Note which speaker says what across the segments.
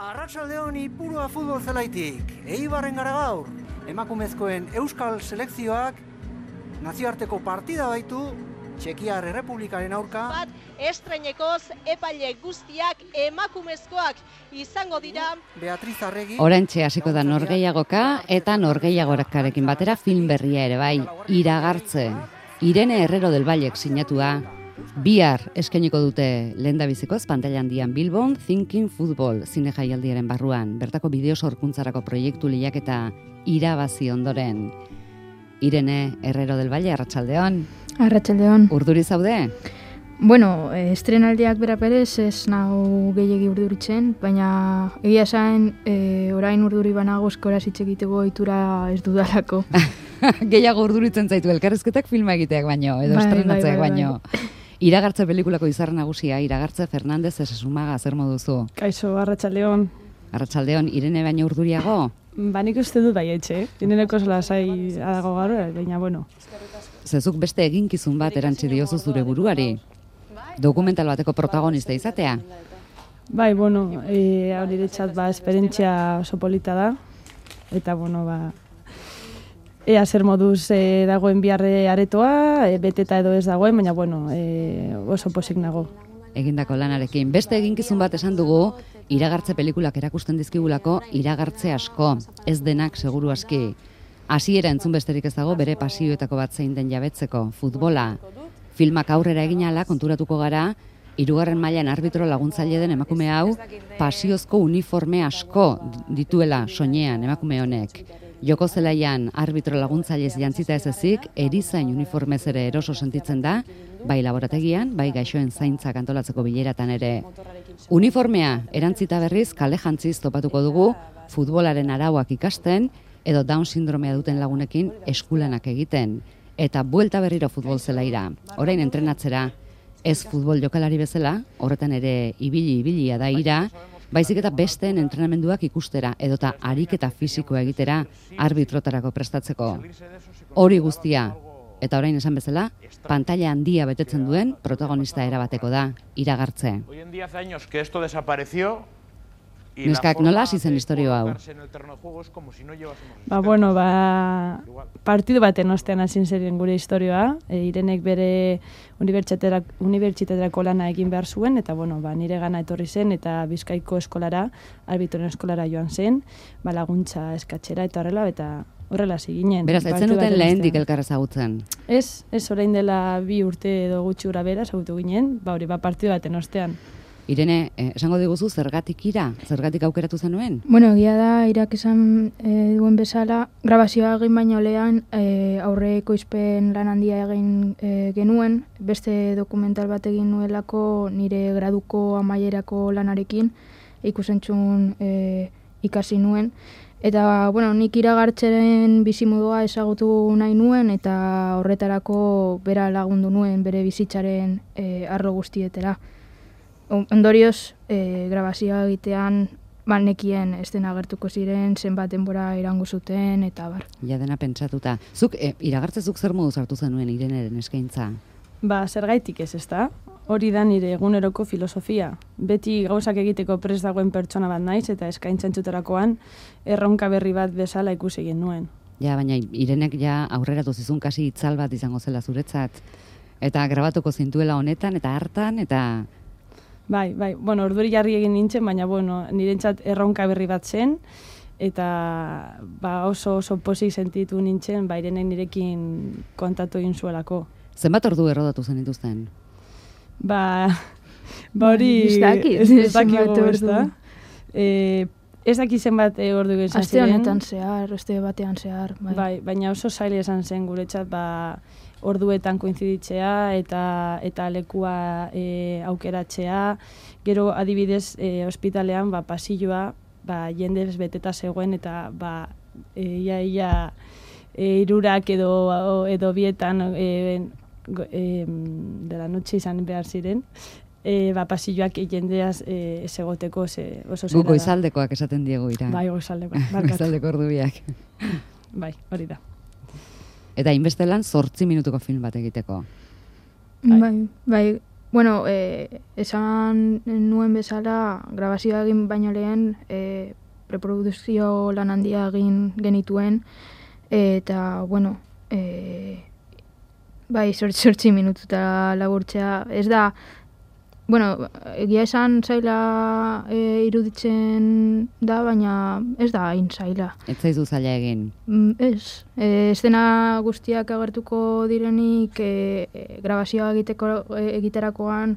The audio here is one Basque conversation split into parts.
Speaker 1: Arratsaldeon Ipurua futbol zelaitik. Eibarren gara gaur. Emakumezkoen euskal selekzioak nazioarteko partida baitu Txekiar Errepublikaren aurka.
Speaker 2: Estreinekoz epaile guztiak emakumezkoak izango dira.
Speaker 1: Beatriz Arregi.
Speaker 3: Oraintxe hasiko da norgehiagoka eta norgehiagokarekin batera film berria ere bai. Iragartze. Irene Herrero del Vallek sinatua. Bihar eskainiko dute lehendabizikoz pantaila handian Bilbon Thinking Football zine jaialdiaren barruan. Bertako bideo sorkuntzarako proiektu lehiaketa irabazi ondoren. Irene Herrero del Valle, arratsaldeon.
Speaker 4: Arratsaldeon.
Speaker 3: Urduri zaude?
Speaker 4: Bueno, estrenaldiak bera perez ez nau gehiegi urduritzen, baina egia esan orain urduri banago eskora hitz egiteko ohitura ez dudalako.
Speaker 3: Gehiago urduritzen zaitu elkarrezketak filma egiteak baino, edo estrenatzeak baino. Iragartze pelikulako izar nagusia, Iragartze Fernandez Esesumaga, zer moduzu?
Speaker 5: Kaixo, arratsaldeon.
Speaker 3: Arratsaldeon, Irene baino urduriago?
Speaker 5: Ba, nik uste dut bai etxe. Ireneko lasai adago gaur, baina bueno.
Speaker 3: Zezuk beste eginkizun bat erantzi diozu zure buruari. Dokumental bateko protagonista izatea.
Speaker 5: Bai, bueno, hori ditzat esperientzia oso polita da. Eta, bueno, ea zer moduz dagoen biharre aretoa, beteta edo ez dagoen, baina, bueno, oso posik nago.
Speaker 3: Egindako lanarekin. Beste eginkizun bat esan dugu, iragartze pelikulak erakusten dizkigulako iragartze asko. Ez denak seguru aski. Hasiera entzun besterik ez dago bere pasioetako bat zein den jabetzeko, futbola. Filmak aurrera egin ahala konturatuko gara, 3. mailan arbitro laguntzaile den emakume hau, pasiozko uniforme asko dituela soinean emakume honek. Joko zelaian arbitro laguntzailez jantzita ez ezik, erizain uniformez ere eroso sentitzen da, bai laborategian, bai gaixoen zaintzak antolatzeko bileratan ere. Uniformea erantzita berriz kale jantziz topatuko dugu, futbolaren arauak ikasten, edo Down sindromea duten lagunekin eskulanak egiten. Eta buelta berriro futbol zelaira. Orain entrenatzera, ez futbol jokalari bezala, horretan ere ibili-ibilia da ira, baizik eta besteen entrenamenduak ikustera, edota ariketa fisikoa egitera arbitrotarako prestatzeko. Hori guztia, eta orain esan bezala, pantaila handia betetzen duen protagonista erabateko da, Iragartze. Neskak nola hasi zen istorio hau?
Speaker 5: Bueno, partidu baten ostean hasi zen gure istorioa. Irenek bere unibertsitaterako lana egin behar zuen, eta bueno, nire gana etorri zen, eta Bizkaiko eskolara, arbitroen eskolara joan zen, laguntza eskatxera eta horrela hasi ginen.
Speaker 3: Beraz, ez zenuten lehendik elkar ezagutzen?
Speaker 5: Ez orain dela 2 urte edo gutxi gura bera ezagutu ginen, partidu baten ostean.
Speaker 3: Irene, esango diguzu zergatik zergatik aukeratu zenuen?
Speaker 4: Bueno, egia da, Irak esan duen bezala, grabazioa egin baino lehan aurreko izpen lan handia egin genuen, beste dokumental bat egin nuelako nire graduko amaierako lanarekin, ikusentzun ikasi nuen. Eta, bueno, nik Iragartzeren bizimodua ezagutu nahi nuen, eta horretarako bera lagundu nuen bere bizitzaren arlo guztietera. Ondorioz, grabazioa egitean nekien estena agertuko ziren, zenbat denbora irango zuten, eta bar.
Speaker 3: Ja dena pentsatuta. Zuk, Iragartzezuk zer modu sartu zenuen Ireneren eskaintza?
Speaker 5: Zergaitik ezta? Hori da nire eguneroko filosofia. Beti gauzak egiteko prest dagoen pertsona bat naiz, eta eskaintza entzuterakoan erronka berri bat bezala ikusi egin nuen.
Speaker 3: Ja, baina Irenek ja aurreratu zizun kasi itzal bat izango zela zuretzat. Eta grabatuko zintuela honetan, eta hartan, eta...
Speaker 5: Bai, bueno, orduri jarri egin nintzen, baina, bueno, nirentzat erronka berri bat zen, eta oso pozik sentitu nintzen, Irenek nirekin kontatu egin zuelako.
Speaker 3: Zenbat ordu errodatu zen dituzten?
Speaker 5: Hori...
Speaker 4: Ez dakigu, ez da?
Speaker 5: Ez daki zenbat ordu egin ziren.
Speaker 4: Aste honetan zehar, aste batean zehar.
Speaker 5: Bai, baina oso zaila esan zen guretzat, orduetan koinziditzea eta lekua aukeratzea. Gero adibidez ospitalean pasilloa jendez beteta zegoen, eta ia 3 edo 2 de la noche izan behar ziren. Pasilloak jendeaz segoteko oso zera da.
Speaker 3: Guko izaldekoak esaten diegu ira.
Speaker 5: Bai, goizaldekoak.
Speaker 3: Goizaldeko ordubiak.
Speaker 5: Bai, hori da.
Speaker 3: Eta inbeste lan 8 minutuko film bat egiteko.
Speaker 4: Bai, Bueno, esan nuen bezala, grabazioa egin baino lehen, preprodukzio lan handia egin genituen, eta, bueno, bai, sortzi minututa laburtzea. Ez da, bueno, egia esan zaila iruditzen da, baina ez da hain zaila.
Speaker 3: Ez zaizu zaila egin?
Speaker 4: Ez. Eszena guztiak agertuko direnik grabazioa egiterakoan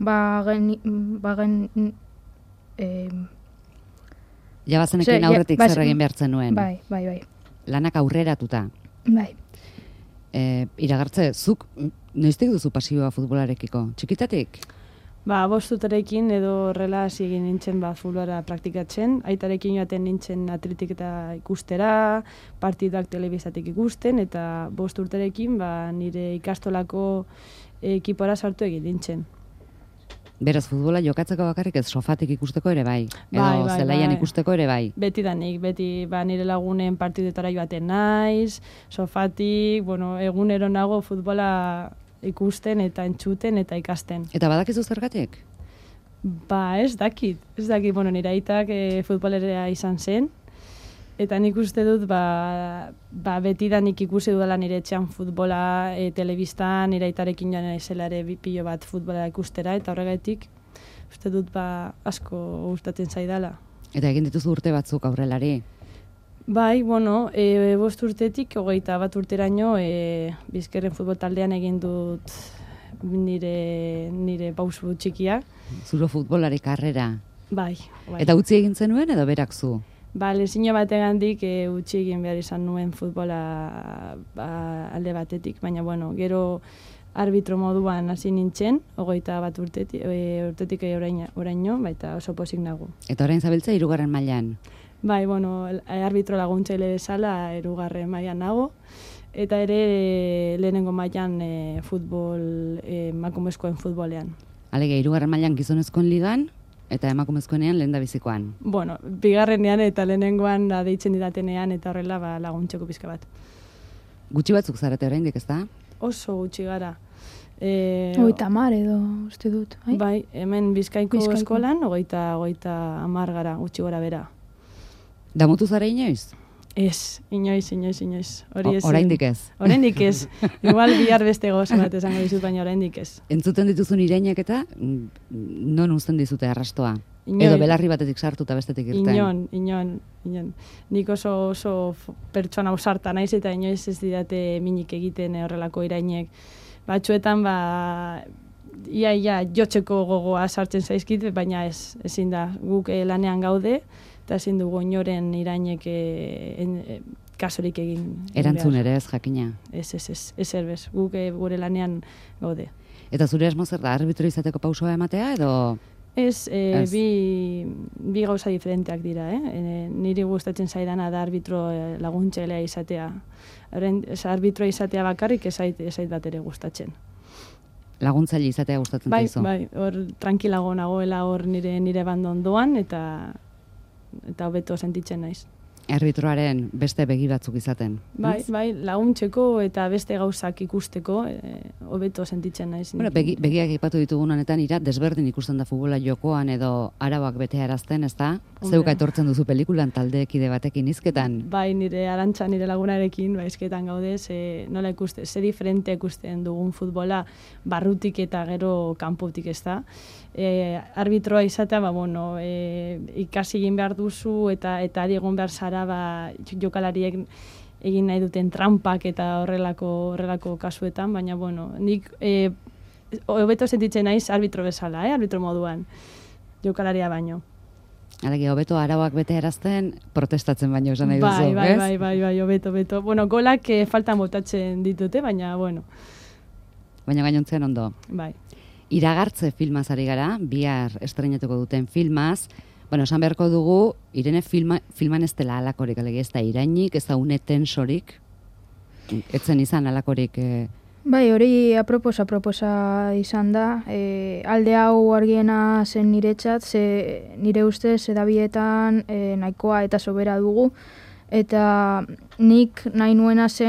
Speaker 3: Jabazenekin aurretik zer egin behartzen nuen?
Speaker 4: Bai.
Speaker 3: Lanak aurreratuta?
Speaker 4: Bai.
Speaker 3: Iragartze, zuk noiztik duzu pasioa futbolarekiko? Txikitatik?
Speaker 5: 5 urterekin edo horrela hasi egin nintzen futbolara praktikatzen. Aitarekin joaten nintzen atletik eta ikustera, partidak telebizatik ikusten, eta 5 urterekin nire ikastolako ekipora sartu egin nintzen.
Speaker 3: Beraz, futbola jokatzeko bakarrik ez sofatik ikusteko ere bai?
Speaker 5: Bai,
Speaker 3: zelaian ikusteko ere bai?
Speaker 5: Beti nire lagunen partidetara joaten naiz, sofatik, egunero nago futbola ikusten eta entzuten eta ikasten.
Speaker 3: Eta badakizu zergatik?
Speaker 5: Ez dakit. Nire aitak futbolerea izan zen, eta nik uste dut betidanik ikusi dudala nire etxean futbola, telebistan, nire aitarekin joan naizela ere pilo bat futbola ikustera, eta horregatik uste dut asko gustatzen zaidala.
Speaker 3: Eta egin dituzu urte batzuk aurrelari?
Speaker 5: Bai, 5 urtetik, 21 urteraino, Bizkerren futbol taldean egin dut nire pausu txikia.
Speaker 3: Zuro futbolari karrera?
Speaker 5: Bai.
Speaker 3: Eta utzi egin zenuen edo berak zu?
Speaker 5: Lezino bategandik utzi egin behar izan nuen futbola alde batetik, baina gero arbitro moduan hasi nintzen, 21 urtetik oraino, baita oso pozik nago.
Speaker 3: Eta orain zabiltza 3. mailan?
Speaker 5: Bai, arbitro laguntzaile bezala 2. mailan nago, eta ere lehenengo mailan emakumezkoen futbolean.
Speaker 3: Alege, 3. mailan gizonezkoen ligan, eta emakumezkoenean lehendabizikoan?
Speaker 5: 2. eta lehenengoan deitzen didatenean, eta horrela laguntzeko pizka bat.
Speaker 3: Gutxi batzuk zarete oraindik, ez da?
Speaker 5: Oso gutxi gara.
Speaker 4: 30 edo, uste dut.
Speaker 5: Bai, hemen Bizkaiko eskolan, 30 gara, gutxi gora bera.
Speaker 3: Damutu zara inoiz?
Speaker 5: Ez, inoiz.
Speaker 3: Oraindik ez?
Speaker 5: Oraindik ez. Igual bihar beste gauza bat esango dizut, baina oraindik ez.
Speaker 3: Entzuten dituzun irainak eta non uzten dizute arrastoa? Edo belarri batetik sartu eta bestetik irten?
Speaker 5: Inon. Nik oso pertsona ausarta naiz eta inoiz ez didate minik egiten horrelako irainek. Batzuetan, ia jotzeko gogoa sartzen zaizkit, baina ezin da. Guk lanean gaude, eta ezin dugu inoren irainek kasorik egin.
Speaker 3: Erantzun ere ez, jakina?
Speaker 5: Ez erbez, guk gure lanean gaude.
Speaker 3: Eta zure asmo zer da, arbitro izateko pausoa ematea, edo?
Speaker 5: Ez, bi gauza diferenteak dira, niri gustatzen zaidana da arbitro laguntzailea izatea. Arbitro izatea bakarrik ez zait bat ere gustatzen.
Speaker 3: Laguntzaile izatea gustatzen zaizu?
Speaker 5: Bai, hor tranquilago nagoela hor nire bando ondoan, eta hobeto sentitzen naiz.
Speaker 3: Arbitroaren beste begi batzuk izaten?
Speaker 5: Bai, laguntzeko eta beste gauzak ikusteko hobeto sentitzen naiz.
Speaker 3: Bueno, begiak ipatu ditugun honetan desberdin ikusten da futbola jokoan edo arauak betearazten, ez da? Zeuka etortzen duzu pelikulan taldekide batekin hizketan?
Speaker 5: Bai, nire Arantxa, nire lagunarekin hizketan gaude, nola ikuste, ze diferente ikusten dugun futbola barrutik eta gero kanpotik, ez da? Arbitroa izatea, ikasi egin behar duzu eta ari egon behar zara jokalariek egin nahi duten trampak eta horrelako kasuetan, baina nik hobeto sentitzen naiz arbitro bezala, arbitro moduan, jokalaria baino.
Speaker 3: Alege, hobeto arauak betearazten protestatzen baino esan nahi duzu, ez?
Speaker 5: Bai, hobeto. Golak faltan botatzen ditute, baina,
Speaker 3: Baina gainontzean ondo.
Speaker 5: Bai.
Speaker 3: Iragartze filmaz ari gara, bihar estrenatuko duten filmaz. Esan beharko dugu, Irene filman ez dela alakorik, alege, ez da irainik, ez da une tensorik, etzen izan alakorik.
Speaker 4: Bai, hori aproposa izan da. Alde hau argiena zen niretzat, nire ustez edabietan nahikoa eta sobera dugu. Eta nik nahi nuena zen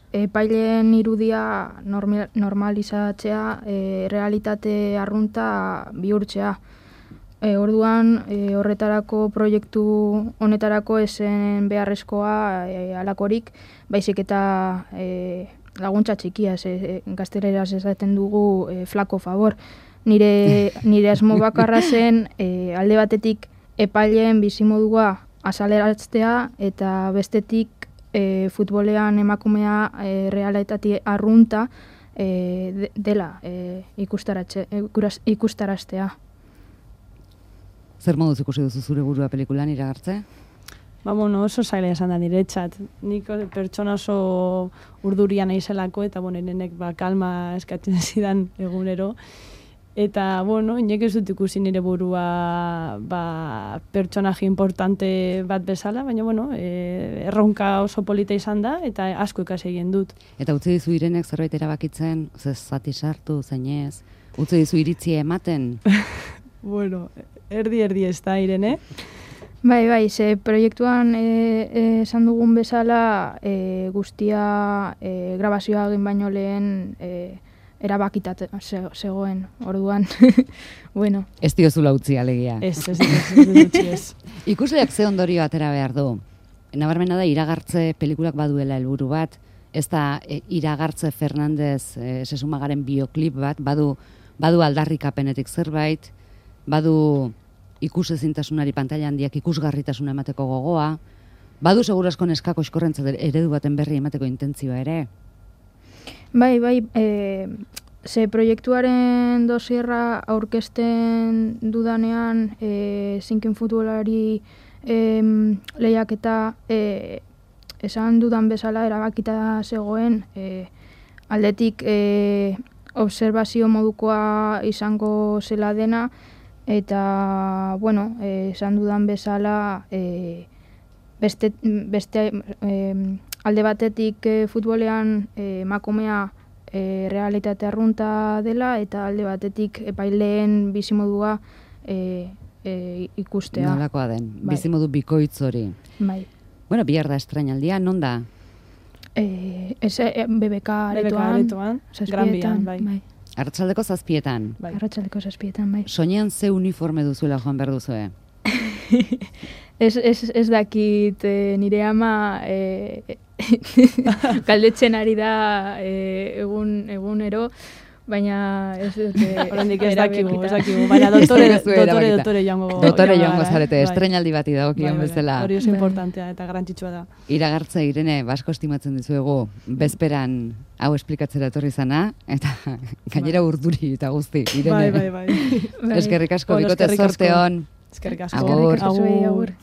Speaker 4: epaileen irudia normalizatzea, realitate arrunta bihurtzea. Orduan, horretarako proiektu honetarako esen beharrezkoa alakorik, baizik eta laguntza txikia, gazteleraz esaten dugu flaco favor. Nire asmo bakarra zen alde batetik epaileen bizimodua azaleratzea eta bestetik futbolean emakumea realitate arrunta dela ikustaraztea.
Speaker 3: Zer moduz ikusi duzu zure burua pelikulan Iragartze?
Speaker 5: Oso zaila esan da niretzat. Nik pertsona oso urdurian naizelako eta nenek kalma eskatzen zidan egunero. Eta, inek ez dut ikusi nire burua pertsonaje importante bat bezala, baina, erronka oso polita izan da eta asko ikasi egin dut.
Speaker 3: Eta utzi dizu Irenek zerbait erabakitzen, zati sartu, zeinez? Utzi dizu iritzia ematen?
Speaker 5: Erdi ez da, Irene.
Speaker 4: Bai, ze proiektuan esan dugun bezala guztia grabazioa egin baino lehen erabakitat zegoen, orduan.
Speaker 3: Ez diozula utzi alegia.
Speaker 5: Ez.
Speaker 3: Ikusleak ze ondorio atera behar du. Nabarmena da Iragartze pelikulak baduela helburu bat, ez da Iragartze Fernandez Sesumagaren bioklip bat, badu aldarrikapenetik zerbait, badu ikusezintasunari pantaila handiak ikusgarritasuna emateko gogoa, badu segurasko neskako eskorrentzat eredu baten berri emateko intentzioa ere.
Speaker 4: Bai, ze proiektuaren dosierra aurkezten dudanean zinken futbolari lehiaketa esan dudan bezala erabakita zegoen aldetik obserbazio modukoa izango zela dena eta, esan dudan bezala beste alde batetik futbolean emakumea realitate arrunta dela eta alde batetik epaileen bizimodua ikustea.
Speaker 3: Nolakoa den, bizimodu bikoitz hori.
Speaker 4: Bai.
Speaker 3: Bihar da estrainaldia, non da?
Speaker 4: BBK aretoan,
Speaker 5: Gran Bian, bai.
Speaker 3: Arratsaldeko 7:00.
Speaker 4: Bai. Arratsaldeko 7:00, bai.
Speaker 3: Soinean ze uniforme duzuela joan behar duzue?
Speaker 4: Ez dakit nire ama galdetzen ari da egunero, baina ez dute...
Speaker 5: Horandik ez dakigu, baina dotore joango.
Speaker 3: Dotore joango zarete, estreinaldi bati dagokion bezala.
Speaker 5: Hori oso importantea eta garrantzitsua da.
Speaker 3: Iragartze, Irene, basko estimatzen dizuegu, bezperan hau esplikatzera etorri zana, eta gainera urduri eta guzti, Irene.
Speaker 5: Bai.
Speaker 3: Eskerrik asko, bikote zorte hon.
Speaker 5: Eskerrik asko.
Speaker 3: Agur.